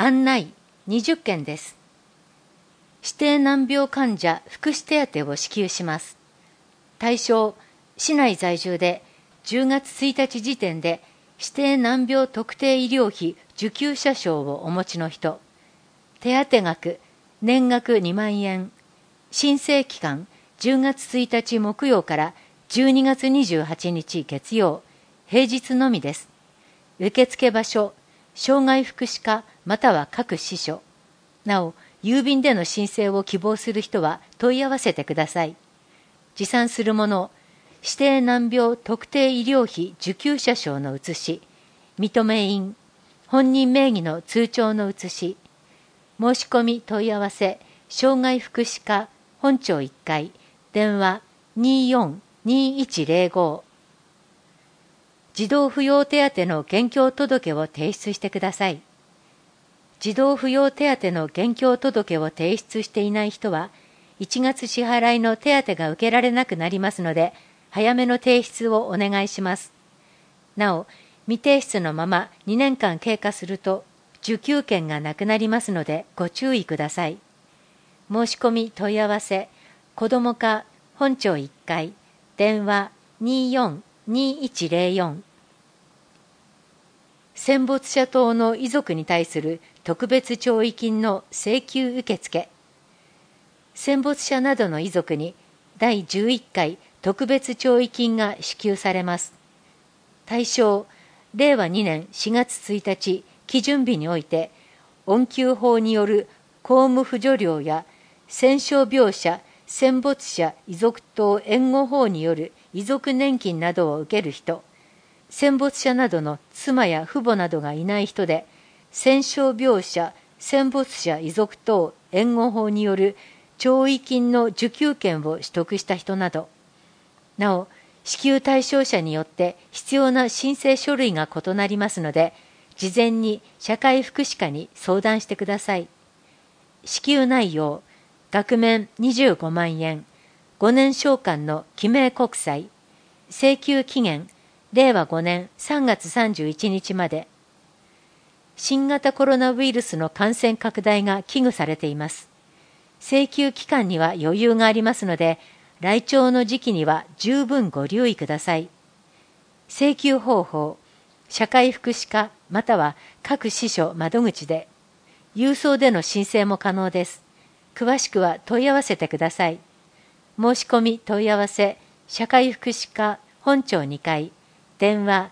案内20件です。指定難病患者福祉手当を支給します。対象、市内在住で10月1日時点で指定難病特定医療費受給者証をお持ちの人、手当額、年額2万円、申請期間10月1日木曜から12月28日月曜、平日のみです。受付場所、障害福祉課または各支所。なお、郵便での申請を希望する人は問い合わせてください。持参するもの、指定難病特定医療費受給者証の写し、認め印、本人名義の通帳の写し、申し込み問い合わせ、障害福祉課本庁1階、電話24-2105。児童扶養手当の現況届を提出してください。児童扶養手当の現況届を提出していない人は、1月支払いの手当が受けられなくなりますので、早めの提出をお願いします。なお、未提出のまま2年間経過すると、受給権がなくなりますのでご注意ください。申し込み問い合わせ、子ども課本庁1階、電話24-2104。戦没者等の遺族に対する特別弔慰金の請求受付。戦没者などの遺族に第11回特別弔慰金が支給されます。対象、令和2年4月1日基準日において、恩給法による公務扶助料や戦傷病者、戦没者遺族等援護法による遺族年金などを受ける人、戦没者などの妻や父母などがいない人で、戦傷病者、戦没者遺族等援護法による弔慰金の受給権を取得した人など、なお、支給対象者によって必要な申請書類が異なりますので、事前に社会福祉課に相談してください。支給内容、額面25万円、5年償還の記名国債、請求期限、令和5年3月31日まで。新型コロナウイルスの感染拡大が危惧されています。請求期間には余裕がありますので、来庁の時期には十分ご留意ください。請求方法、社会福祉課または各支所窓口で、郵送での申請も可能です。詳しくは問い合わせてください。申し込み問い合わせ、社会福祉課本庁2階、電話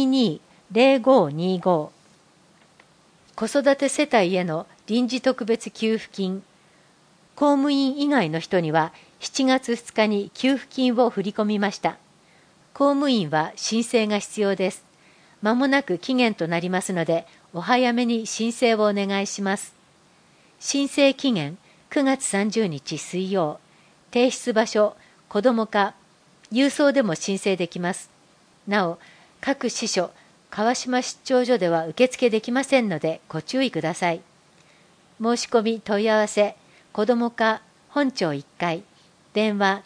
22-0525。子育て世帯への臨時特別給付金。公務員以外の人には7月2日に給付金を振り込みました。公務員は申請が必要です。まもなく期限となりますので、お早めに申請をお願いします。申請期限9月30日水曜。提出場所、子ども課、郵送でも申請できます。なお、各支所、川島出張所では受付できませんのでご注意ください。申し込み問い合わせ、子ども課本庁1階、電話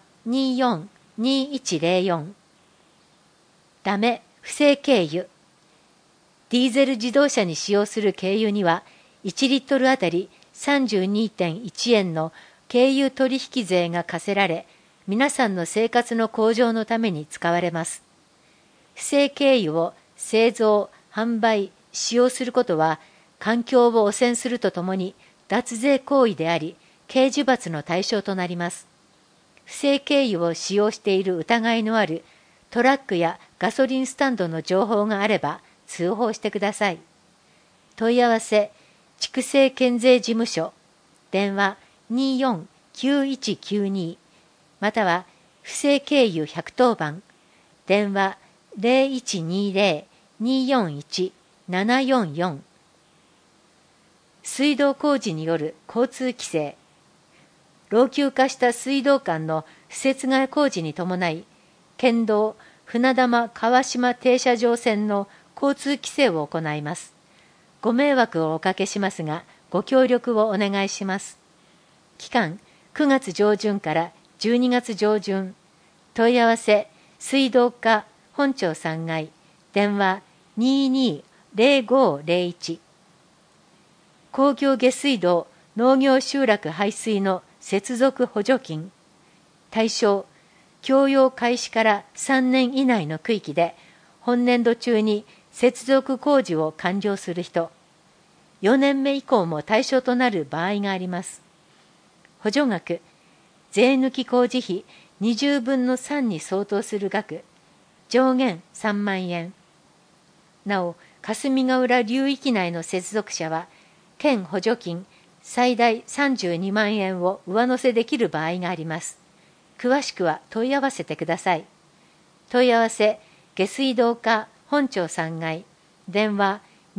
24-2104。ダメ、不正軽油。ディーゼル自動車に使用する軽油には、1リットルあたり 32.1 円の軽油取引税が課せられ、皆さんの生活の向上のために使われます。不正軽油を製造、販売、使用することは、環境を汚染するとともに脱税行為であり、刑事罰の対象となります。不正軽油を使用している疑いのあるトラックやガソリンスタンドの情報があれば通報してください。問い合わせ、畜生県税事務所、電話24-9192、または不正軽油110番、電話0120-241-744。水道工事による交通規制。老朽化した水道管の敷設替え工事に伴い、県道船玉川島停車場線の交通規制を行います。ご迷惑をおかけしますが、ご協力をお願いします。期間9月上旬から12月上旬。問い合わせ、水道課本庁3階、電話22-0501。 工業下水道農業集落排水の接続補助金。対象、供用開始から3年以内の区域で本年度中に接続工事を完了する人。4年目以降も対象となる場合があります。補助額、税抜き工事費20分の3に相当する額、上限3万円。なお、霞ヶ浦流域内の接続者は、県補助金最大32万円を上乗せできる場合があります。詳しくは問い合わせてください。問い合わせ、下水道課本町3階、電話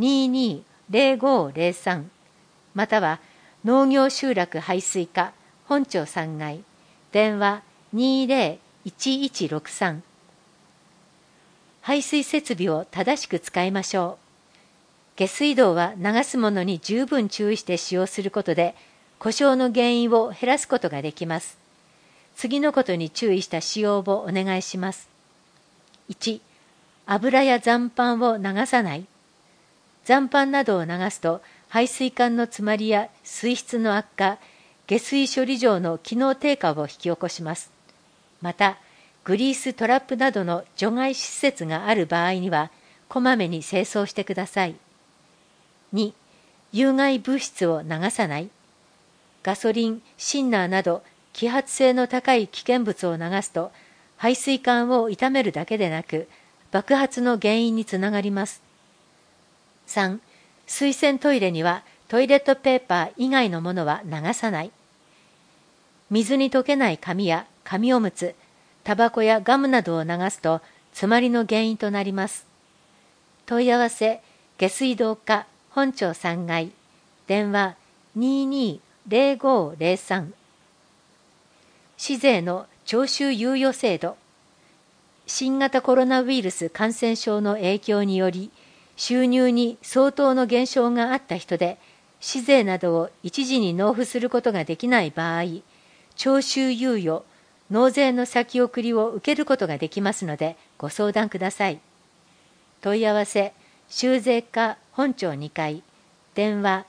220503、または農業集落排水課本町3階、電話201163。排水設備を正しく使いましょう。下水道は流すものに十分注意して使用することで、故障の原因を減らすことができます。次のことに注意した使用をお願いします。1、油や残飯を流さない。残飯などを流すと、排水管の詰まりや水質の悪化、下水処理場の機能低下を引き起こします。また、グリーストラップなどの除外施設がある場合には、こまめに清掃してください。2、有害物質を流さない。ガソリン、シンナーなど揮発性の高い危険物を流すと、排水管を傷めるだけでなく、爆発の原因につながります。3、水洗トイレにはトイレットペーパー以外のものは流さない。水に溶けない紙や紙おむつ、タバコやガムなどを流すと詰まりの原因となります。問い合わせ、下水道課本町3階、電話220503。市税の徴収猶予制度。新型コロナウイルス感染症の影響により、収入に相当の減少があった人で、市税などを一時に納付することができない場合、徴収猶予、納税の先送りを受けることができますので、ご相談ください。問い合わせ、州税課本町2階、電話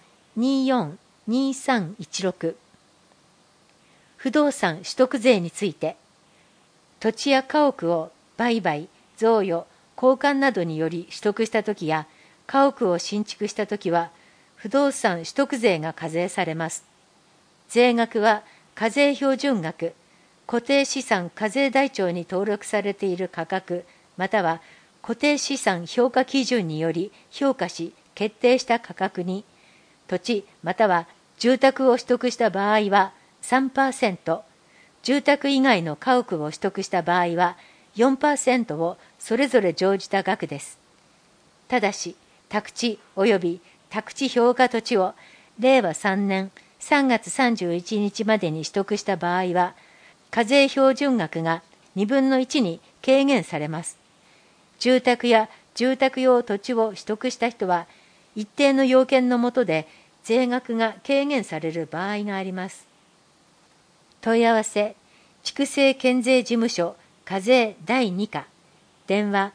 242316。不動産取得税について、土地や家屋を売買、贈与、交換などにより取得したときや、家屋を新築したときは、不動産取得税が課税されます。税額は課税標準額、固定資産課税台帳に登録されている価格、または固定資産評価基準により評価し決定した価格に、土地または住宅を取得した場合は 3%、住宅以外の家屋を取得した場合は 4% をそれぞれ乗じた額です。ただし、宅地及び宅地評価土地を令和3年3月31日までに取得した場合は、課税標準額が2分の1に軽減されます。住宅や住宅用土地を取得した人は、一定の要件の下で税額が軽減される場合があります。問い合わせ、筑西県税事務所課税第2課、電話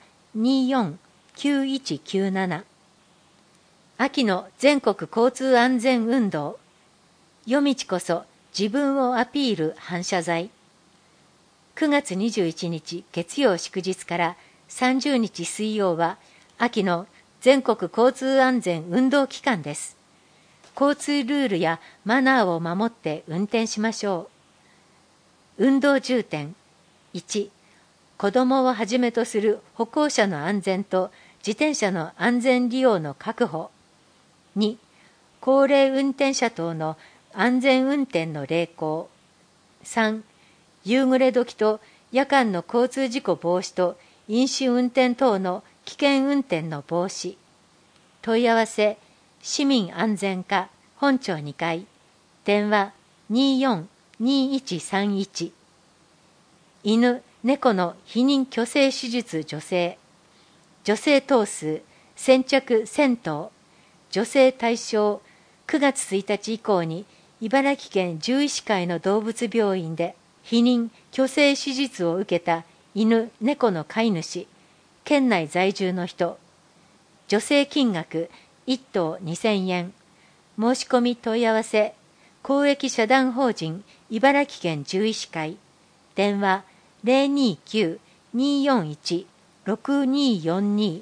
249197。秋の全国交通安全運動、夜道こそ自分をアピール反射材。9月21日月曜祝日から30日水曜は秋の全国交通安全運動期間です。交通ルールやマナーを守って運転しましょう。運動重点。1、子どもをはじめとする歩行者の安全と自転車の安全利用の確保。2、高齢運転者等の安全運転の励行。3、夕暮れ時と夜間の交通事故防止と飲酒運転等の危険運転の防止。問い合わせ、市民安全課本町2階、電話242131。犬、猫の避妊去勢手術助成。女性頭数、先着1000頭。女性対象、9月1日以降に茨城県獣医師会の動物病院で避妊・去勢手術を受けた犬・猫の飼い主、県内在住の人。助成金額1頭2000円。 申し込み問い合わせ、公益社団法人茨城県獣医師会、電話029-241-6242。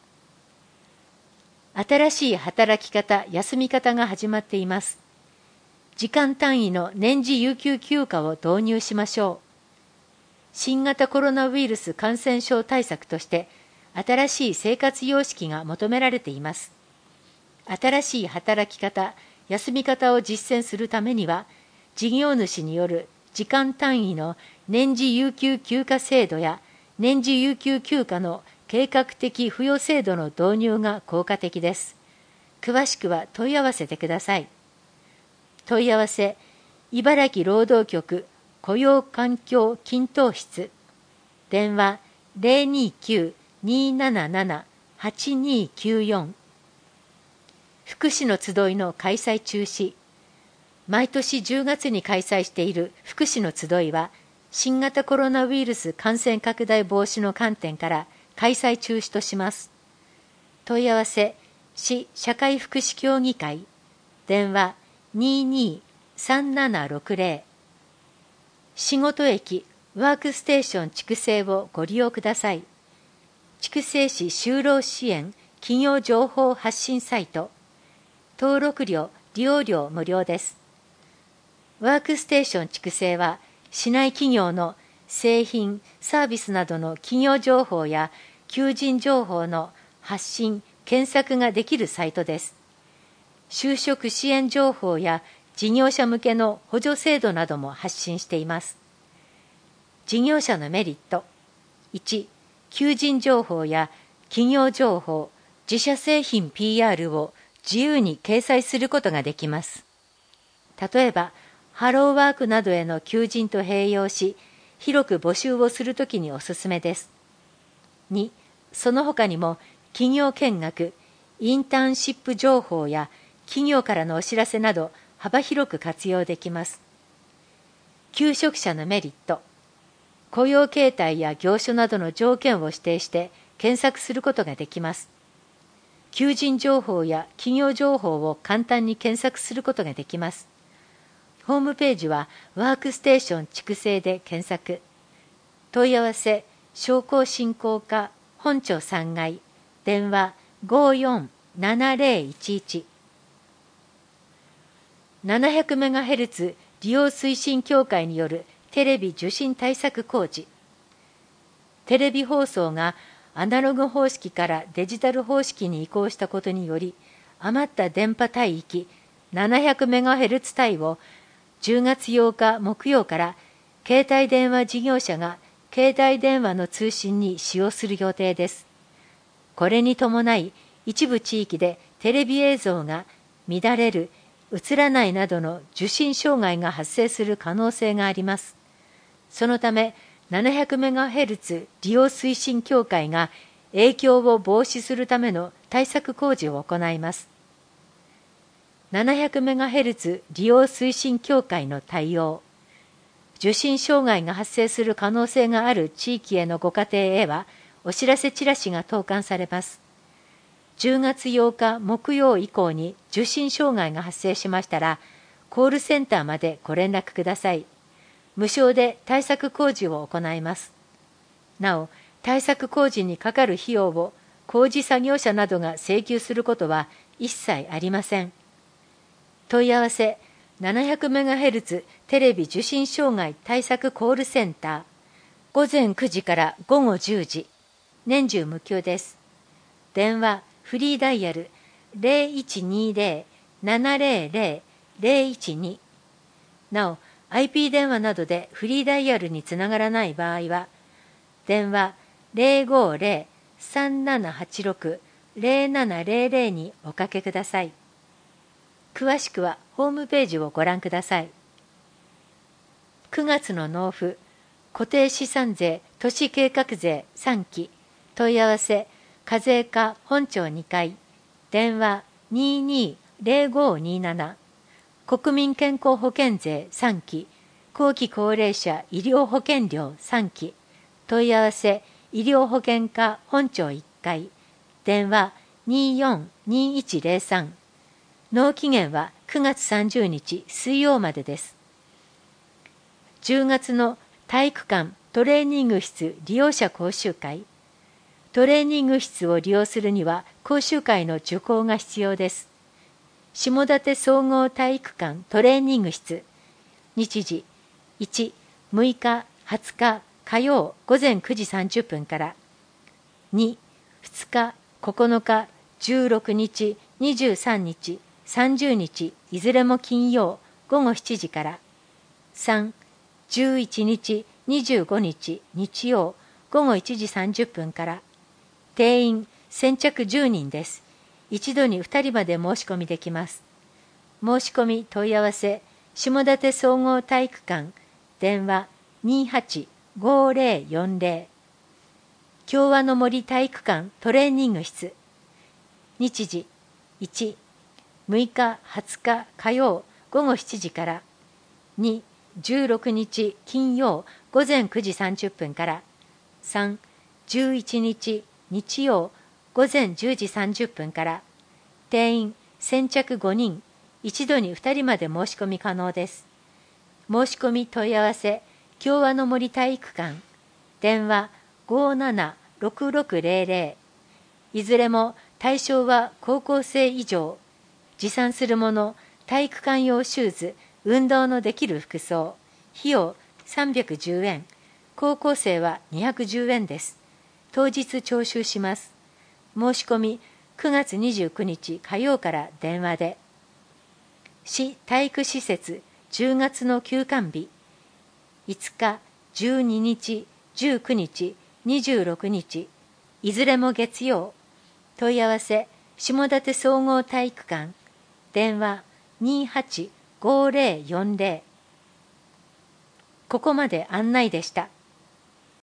新しい働き方、休み方が始まっています。時間単位の年次有給休暇を導入しましょう。新型コロナウイルス感染症対策として、新しい生活様式が求められています。新しい働き方、休み方を実践するためには、事業主による時間単位の年次有給休暇制度や年次有給休暇の計画的付与制度の導入が効果的です。詳しくは問い合わせてください。問い合わせ、茨城労働局雇用環境均等室、電話029-277-8294。福祉の集いの開催中止。毎年10月に開催している福祉の集いは、新型コロナウイルス感染拡大防止の観点から開催中止とします。問い合わせ、市社会福祉協議会、電話22-3760。仕事駅ワークステーション筑西をご利用ください。筑西市就労支援企業情報発信サイト。登録料、利用料無料です。ワークステーション筑西は、市内企業の製品、サービスなどの企業情報や求人情報の発信、検索ができるサイトです。就職支援情報や事業者向けの補助制度なども発信しています。事業者のメリット。1、求人情報や企業情報、自社製品 PR を自由に掲載することができます。例えば、ハローワークなどへの求人と併用し、広く募集をするときにおすすめです。2、その他にも企業見学、インターンシップ情報や企業からのお知らせなど幅広く活用できます。求職者のメリット。雇用形態や業種などの条件を指定して検索することができます。求人情報や企業情報を簡単に検索することができます。ホームページはワークステーション筑西で検索。問い合わせ、商工振興課本庁3階、電話547011。700MHz 利用推進協会によるテレビ受信対策工事。テレビ放送がアナログ方式からデジタル方式に移行したことにより、余った電波帯域 700MHz 帯を10月8日木曜から携帯電話事業者が携帯電話の通信に使用する予定です。これに伴い、一部地域でテレビ映像が乱れる、映らないなどの受信障害が発生する可能性があります。そのため、700MHz 利用推進協会が影響を防止するための対策工事を行います。700MHz 利用推進協会の対応。受信障害が発生する可能性がある地域へのご家庭へは、お知らせチラシが投函されます。10月8日木曜以降に受信障害が発生しましたら、コールセンターまでご連絡ください。無償で対策工事を行います。なお、対策工事にかかる費用を工事作業者などが請求することは一切ありません。問い合わせ、700MHz テレビ受信障害対策コールセンター。午前9時から午後10時。年中無休です。電話、フリーダイヤル 0120-700-012。なお、IP 電話などでフリーダイヤルにつながらない場合は、電話 050-3786-0700 におかけください。詳しくはホームページをご覧ください。9月の納付、固定資産税、都市計画税3期、問い合わせ、課税課本庁2階、電話220527、国民健康保険税3期、後期高齢者医療保険料3期、問い合わせ、医療保険課本庁1階、電話242103、 納期限は9月30日水曜までです。10月の体育館トレーニング室利用者講習会。トレーニング室を利用するには講習会の受講が必要です。下館総合体育館トレーニング室。日時1、6日、20日火曜午前9時30分から。2、2日、9日、16日、23日、30日、いずれも金曜午後7時から。3、11日、25日、日曜午後1時30分から。定員先着10人です。一度に2人まで申し込みできます。申し込み問い合わせ、下館総合体育館、電話28-5040。共和の森体育館トレーニング室。日時1、6日、20日火曜午後7時から。2、16日金曜午前9時30分から。3、11日日曜午前10時30分から。定員先着5人、一度に2人まで申し込み可能です。申し込み問い合わせ、共和の森体育館、電話57-6600。いずれも対象は高校生以上。持参するもの、体育館用シューズ、運動のできる服装。費用310円。高校生は210円です。当日徴収します。申し込み9月29日火曜から電話で。市体育施設10月の休館日。5日、12日、19日、26日。いずれも月曜。問い合わせ、下館総合体育館。電話28-5040。ここまで案内でした。